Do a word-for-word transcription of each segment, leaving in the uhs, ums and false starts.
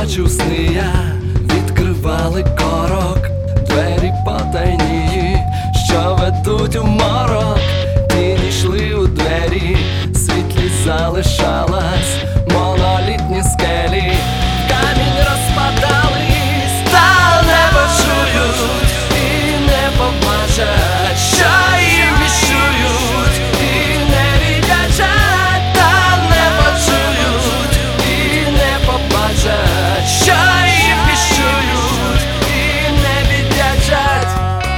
бачив сни я, відкривали корок, двері потайні, що ведуть у морок. Тіні йшли у двері, світлі залишалась, монолітні скелі в камінь розпадались, та не почують і не побачать, що їм віщують і не віддячать, та не почують і не побачать, що їм віщують і не віддячать.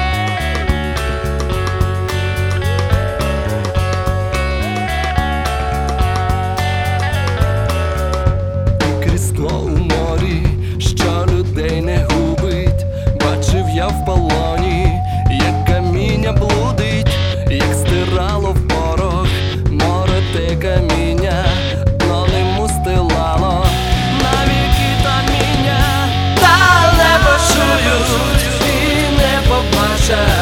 Крісло у морі, що людей не губить, бачив я в полоні, як каміння блудить, як стирало в порох море те каміння, дно ним устилало навіки таміння, та не почують і не побачать.